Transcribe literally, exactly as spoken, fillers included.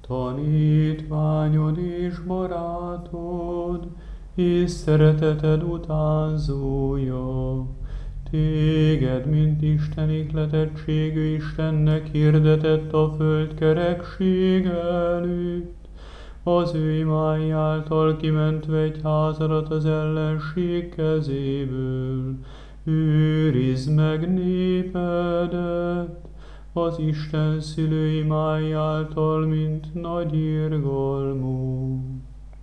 Tanítványod és barátod, és szereteted utánzója, téged, mint Isten ihletettségű Istennek hirdetett a föld kerekség előtt, az ő imái által kimentve egy házadat az ellenség kezéből. Őrizd meg népedet, az Isten szülő imái által, mint nagy irgalmú.